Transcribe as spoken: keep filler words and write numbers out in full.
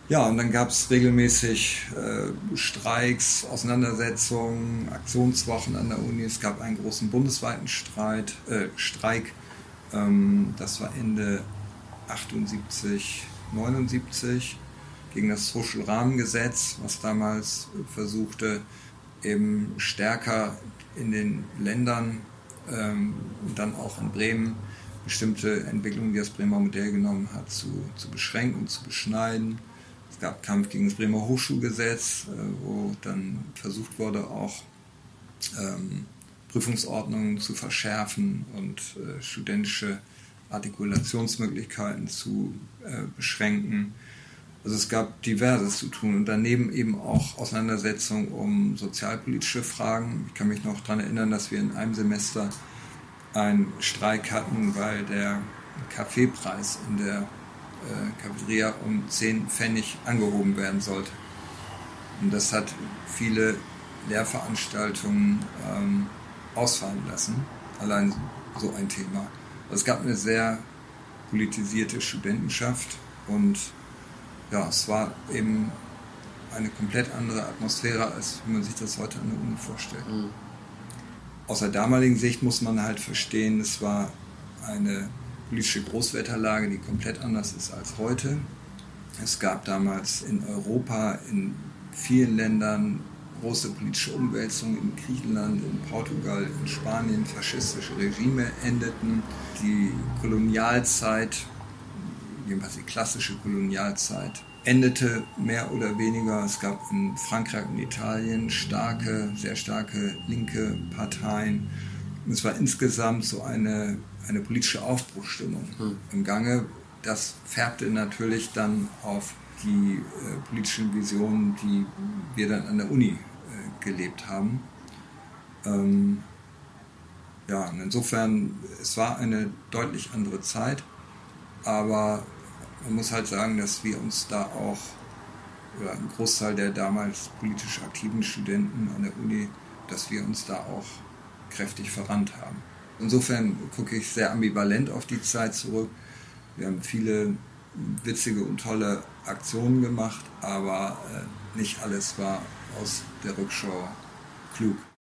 Ja, und dann gab es regelmäßig äh, Streiks, Auseinandersetzungen, Aktionswochen an der Uni. Es gab einen großen bundesweiten Streit, äh, Streik. Ähm, das war Ende achtundsiebzig, neunundsiebzig gegen das Social-Rahmengesetz, was damals versuchte, eben stärker in den Ländern ähm, und dann auch in Bremen bestimmte Entwicklungen, die das Bremer Modell genommen hat, zu, zu beschränken, zu beschneiden. Es gab Kampf gegen das Bremer Hochschulgesetz, äh, wo dann versucht wurde, auch ähm, Prüfungsordnungen zu verschärfen und äh, studentische Artikulationsmöglichkeiten zu äh, beschränken. Also es gab diverses zu tun und daneben eben auch Auseinandersetzungen um sozialpolitische Fragen. Ich kann mich noch daran erinnern, dass wir in einem Semester einen Streik hatten, weil der Kaffeepreis in der äh, Cafeteria um zehn Pfennig angehoben werden sollte. Und das hat viele Lehrveranstaltungen ähm, ausfallen lassen. Allein so ein Thema. Also es gab eine sehr politisierte Studentenschaft und ja, es war eben eine komplett andere Atmosphäre, als wie man sich das heute an der Uni vorstellt. Mhm. Aus der damaligen Sicht muss man halt verstehen, es war eine politische Großwetterlage, die komplett anders ist als heute. Es gab damals in Europa, in vielen Ländern große politische Umwälzungen, in Griechenland, in Portugal, in Spanien, faschistische Regime endeten. Die Kolonialzeit, jedenfalls die klassische Kolonialzeit, endete mehr oder weniger. Es gab in Frankreich und Italien starke, sehr starke linke Parteien. Und es war insgesamt so eine, eine politische Aufbruchsstimmung hm. im Gange. Das färbte natürlich dann auf die äh, politischen Visionen, die wir dann an der Uni äh, gelebt haben. Ähm, ja, und insofern, es war eine deutlich andere Zeit, aber man muss halt sagen, dass wir uns da auch, oder ein Großteil der damals politisch aktiven Studenten an der Uni, dass wir uns da auch kräftig verrannt haben. Insofern gucke ich sehr ambivalent auf die Zeit zurück. Wir haben viele witzige und tolle Aktionen gemacht, aber äh, nicht alles war aus der Rückschau klug.